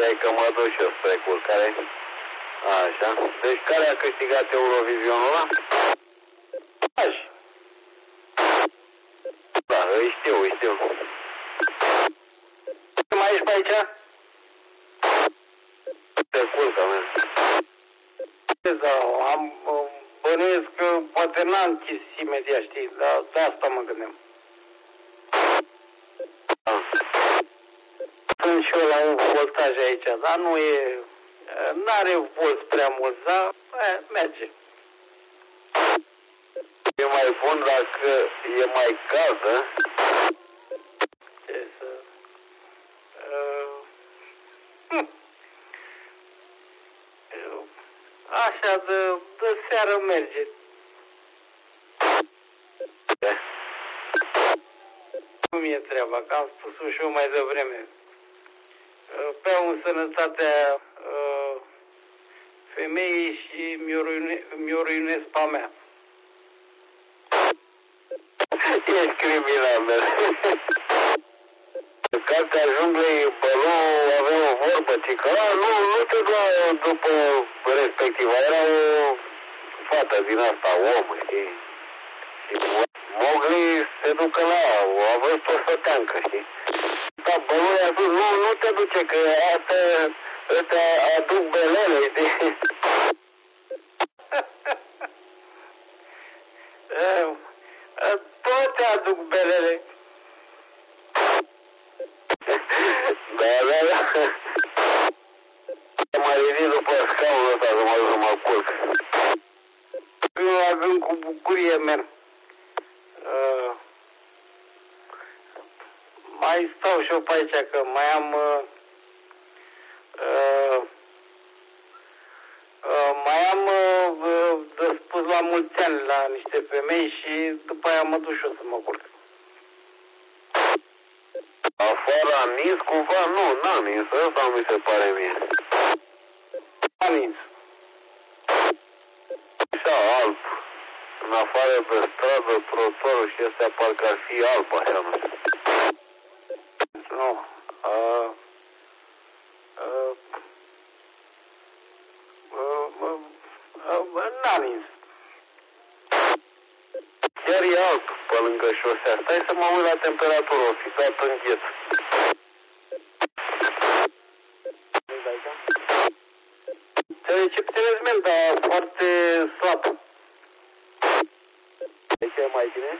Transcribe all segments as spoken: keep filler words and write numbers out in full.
ziceai că mă duc și eu spre culcare. Așa. Deci care a câștigat Eurovizionul ăla? Așa. Da, îi știu, îi știu. Mai ești pe aici? Te culcă, man. Da, am, bănuiesc că poate n-am închis imediat, știi, dar de asta mă gândeam. Da. Sunt și eu la un voltaj aici, dar nu e, n-are volți prea mult, dar e, merge. E mai bun dacă e mai caldă. Ce să... Uh, hm. Așa, de, de seară merge. Cum e treaba, că am spus-o și eu mai devreme. Pe un sănătatea uh, femeii și mi-o ruinesc pe a mea. Ești criminal, man. Ca că ajung la Bălu, avea o vorbă, ci că a, nu, nu te dua după respectiva. Era o fată din asta, om, știi? Și Mowgli se ducă la ea, a văzut o săteancă, știi? Da, Bălu i-a zis, nu, nu te duce, că asta, ăsta aduc belele, știi? Toate aduc belele. Da, da, da. Mă ridic după scaunul ăsta să mă duc să mă culc. Eu avem cu bucurie, men. Uh, mai stau și eu pe aici, că mai am... Uh, uh, mai am uh, de spus la mulți ani la niște femei și după aia mă duc și eu să mă culc. Afară a nins cumva? Nu, n-a nins. Ăsta mi se pare mie. A nins. Așa, alb. În afară pe stradă, trotuarul și astea parcă ar fi alb, așa, nu știu. Nu. Uh, uh, uh, uh, uh, n-a nins. Chiar e alb pe lângă șosea. Stai să mă uit la temperatură, o fi dat în gheț. Te recepționez, men, dar foarte slab. Aici e mai bine?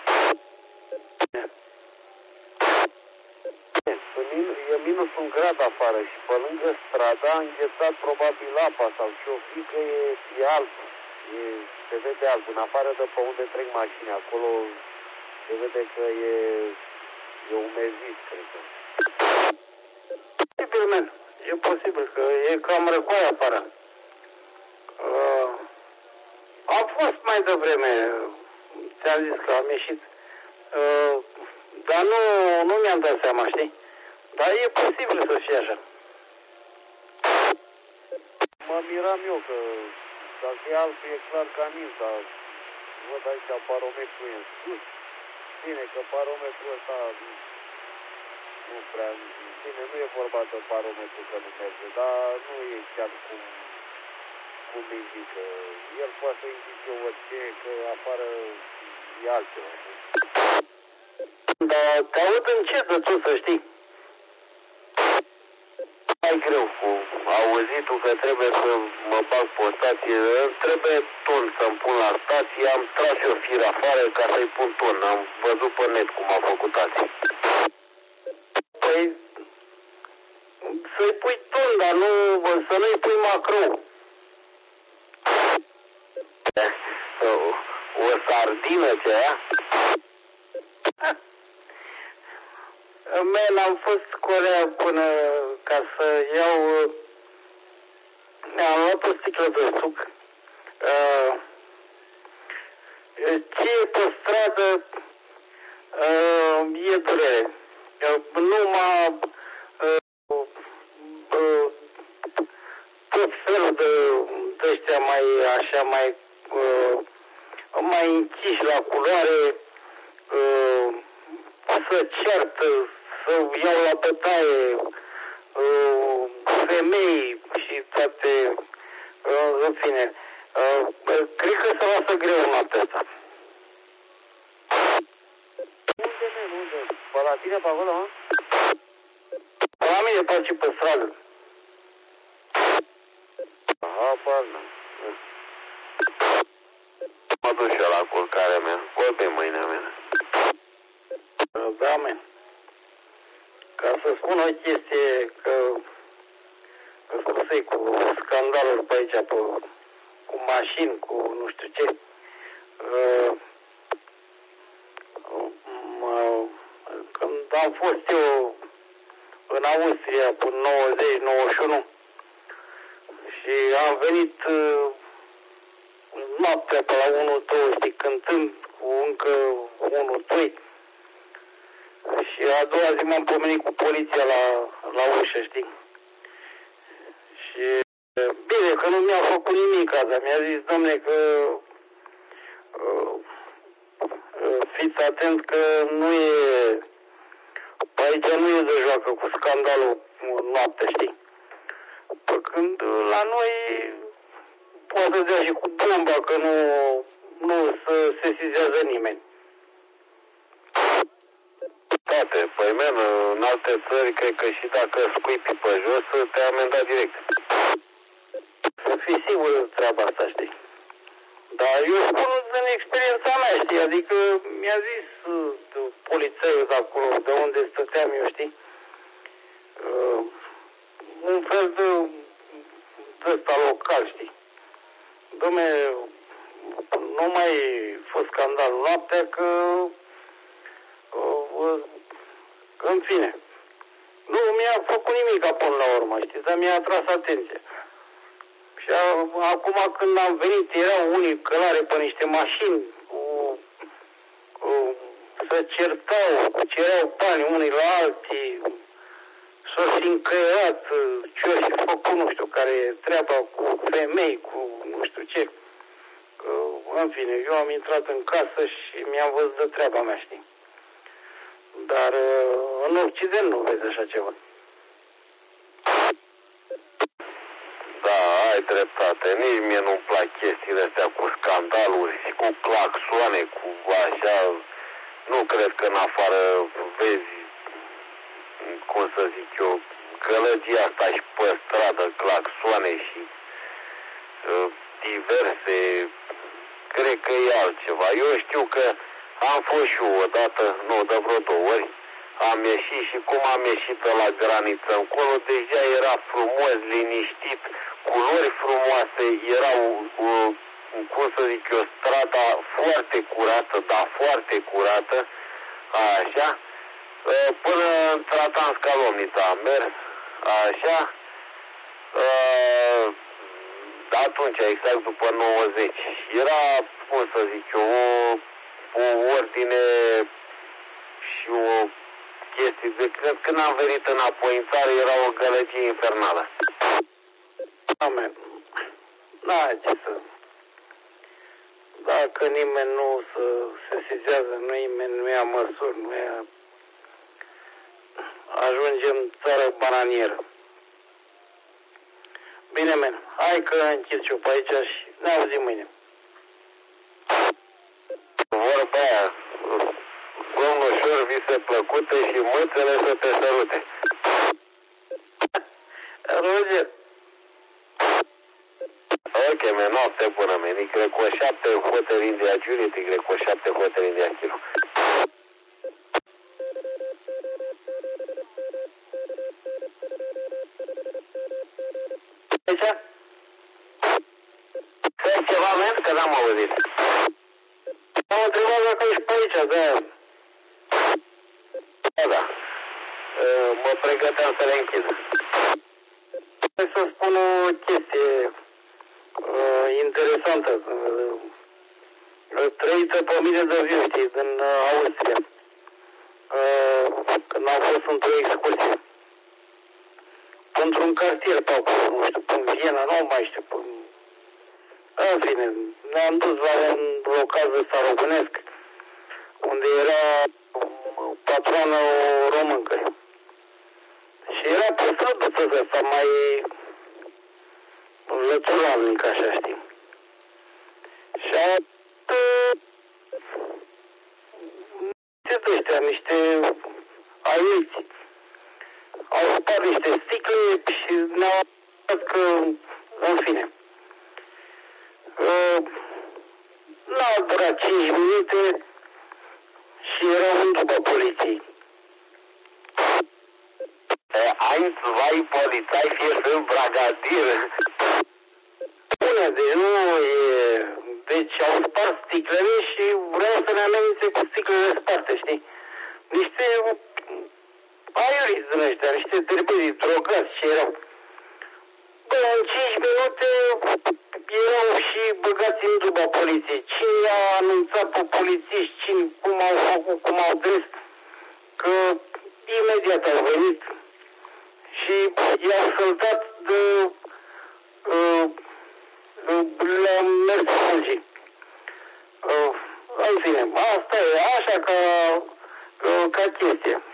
E minus un grad afară și pe lângă strada a înghețat probabil apa sau ce-o fi că e, e alb. E, se vede alb. În afară de pe unde trec mașini, acolo se vede că e, e umezit, cred că. Posibil, men. E posibil, că e cam răcoaie afară. Uh, am fost mai devreme, ți-am zis că am ieșit, uh, dar nu, nu mi-am dat seama, știi? Dar e posibil să fie așa. Mă miram eu că dacă e alb e clar că a nins, dar văd aici barometrul e în sus. Bine că barometrul ăsta nu prea, bine, nu e vorba de barometru că nu merge, dar nu e chiar cum, cum indică. El poate să indice orice, că afară e altceva. Dar te aud încet de tot, să știi. Mai greu cu auzitul că trebuie să mă bag pe o stație, trebuie ton să-mi pun la stație, am tras eu fir afară ca să-i pun ton, am văzut pe net cum a făcut alții. Păi, să-i pui ton, dar nu, să nu-i pui macro. O, o sardină ce aia? Man, am fost Corea până ca să iau, am luat o sticlă de suc. Uh, ce e pe stradă uh, e durere. Uh, numai uh, uh, tot felul de, de ăștia mai așa mai uh, mai închiși la culoare, uh, să ceartă, să iau la bătaie, uh, femei și toate, în fine, cred că se lasă greu noaptea asta. Unde, men, unde? Pe la tine, pe acolo, mă? La mine, pe aici, pe stradă. Habar, nu. Mă duc și eu la culcarea mea. Vorbim mâine, mea. Da, men. Ca să spun o chestie, că spusei cu scandalul pe aici, pe, cu mașini, cu nu știu ce. Uh, uh, când am fost eu în Austria până nouăzeci nouăzeci și unu și am venit uh, noaptea pe la unu doi, știi, cântând cu încă unu doi și a doua zi m-am pomenit cu poliția la, la ușă, știi? Și bine, că nu mi-a făcut nimic asta, mi-a zis, domne, că uh, uh, fiți atent că nu e, pe aici nu e de joacă cu scandalul noaptea, știi? Pă când la noi poate să dea și cu bomba, că nu, nu se sesizează nimeni. Toate, păi, men, în alte țări, cred că și dacă scuipi pe jos, te amenda direct. Să fii sigur de treaba asta, știi? Dar eu spun din experiența mea, știi? Adică mi-a zis uh, polițaiul de acolo, de unde stăteam eu, știi? Uh, un fel de, de ăsta local, știi? Dom'le, nu mai fost scandal noaptea că, uh, în fine, nu mi-a făcut nimic până la urmă, știi? Dar mi-a atras atenția. Și a, acum când am venit, erau unii călare pe niște mașini, cu, cu, să certau, cu cereau bani unii la alții, s-au și încăierat, ce-o și făcut, nu știu, care e treaba cu femei, cu nu știu ce. În fine, eu am intrat în casă și mi-am văzut de treaba mea, știi? Dar în Occident nu vezi așa ceva. Da, ai dreptate. Nici mie nu-mi plac chestiile astea cu scandaluri și cu claxoane, cu așa. Nu cred că în afară vezi, cum să zic eu, gălăgia asta și pe stradă, claxoane și uh, diverse. Cred că e altceva. Eu știu că am fost și eu odată, nu, de vreo două ori. Am ieșit și cum am ieșit la graniță încolo, deja era frumos, liniștit, culori frumoase, erau, uh, cum să zic eu, strada foarte curată, dar foarte curată, așa, uh, până în Tratanska Lomnița am mers, așa, uh, atunci, exact după nouăzeci, era, cum să zic eu, o, o ordine și o chestii de când, când am venit înapoi în țară era o gălăgie infernală. Amen. N-ai ce să... Dacă nimeni nu se sesizează, nimeni nu ia măsuri, nu ia... Ajungem țară bananieră. Bine, men, hai că închid eu pe aici și ne auzim mâine. Vorba aia, somn ușor, vise plăcute și mâțele să te sărute. Roger. Ok, men, noapte bună, men. I greco șapte hoteli India Juliet, I greco șapte hoteli India Kilo. Aici? Fă ceva, men, că n-am auzit. Am întrebat dacă ești pe aici, da. Da, da. Mă pregăteam să le închid. Hai să spun o chestie uh, interesantă, uh, trăită pe mine de viu, știi, din uh, Austria, uh, când am fost într-o excursie. Într-un cartier pe acolo, nu știu, pe Viena, nu mai știu, pe... În fine, ne-am dus la un local de Sarogănesc, unde era patroană o româncă. Și era pe străduță ăsta mai lățulalnic, așa, știi. Și a niște ăștia, niște aiuți. Au spart niște sticle și ne-au arătat că, în fine, uh, n-au durat cinci minute și erau în după poliției. Eins, zwei Polizei, vier, fünf, brigadier. Bune, deci nu e... Deci au spart sticlele și vreau să ne amenințe cu sticlele sparte, știi? Niște aiuriți din ăștia, niște derbiri drogați ce erau. Bă, în cinci minute erau și băgați în duba poliției. Cine a anunțat pe polițiști, cine, cum au făcut, cum au des, că imediat au venit și i-au săltat de... Uh, le-am mers fulgii. Uh, în fine, asta e așa ca, uh, ca chestie.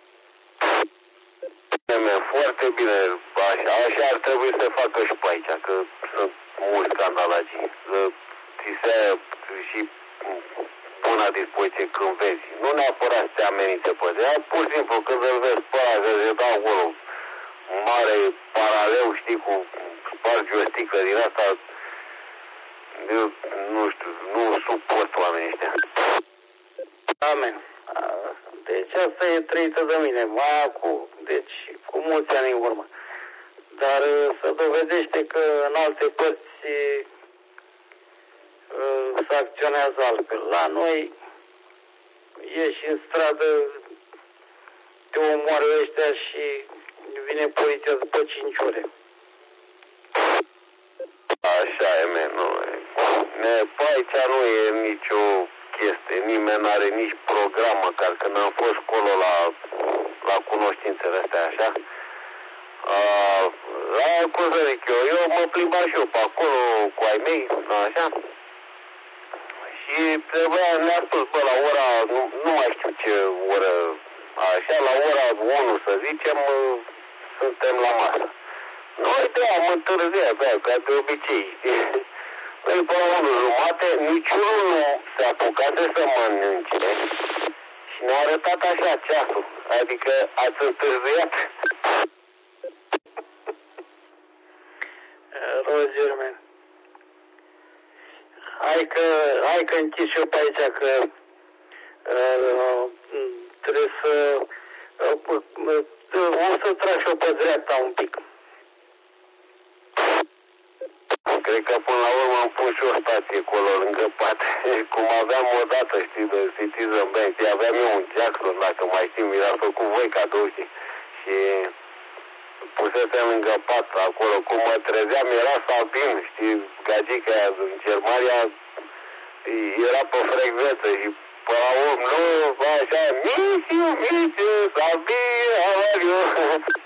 Foarte bine, așa, așa ar trebui să facă și pe aici, că sunt mulți scandalagii. Ți se și pun la dispoziție când vezi. Nu neapărat să te amenințe pe ea, pur și simplu când îl vezi pe aia, că se dau acolo mare paraleu, știi, cu spargi o sticlă din asta, eu nu știu, nu suport oamenii ăștia. Amen. Deci asta e trăită de mine, mai acum, deci cu mulți ani în urmă. Dar se dovedește că în alte părți uh, se acționează altfel. La noi ieși în stradă, te omoară ăștia și vine poliția după cinci ore. Așa e, men, nu e. Pe aici nu e nicio chestie, nimeni nu are nici program, măcar când am fost acolo la, la cunoștințele astea, așa. Uh, la, cum să zic eu, eu mă plimbam și eu pe acolo cu ai mei, așa. Și trebuia, ne-a spus, bă, la ora, nu, nu mai știu ce oră, așa, la ora unu, să zicem, suntem la masă. Noi de-am întârziat, da, ca de obicei, știi? Păi, până la unu jumate, niciunul nu se apucase să mănânce și ne-a arătat așa ceasul, adică ați întârziat. Roger, man. Hai că, hai că închid și eu pe aici, că uh, trebuie să... Uh, uh, o să trag și eu pe dreapta un pic. Cred că până la urmă am pus și o stație acolo lângă pat, cum aveam odată, știi, de Citizen Bank, aveam eu un Jackson, dacă mai știi, mi l-a făcut voi cadou, știi, și pusesem lângă pat acolo, cum mă trezeam, era Sabin, știi, gagica aia din Germania, era pe frecvență și până la urmă, nu, așa, Misiu, Misiu, Sabin, how are you?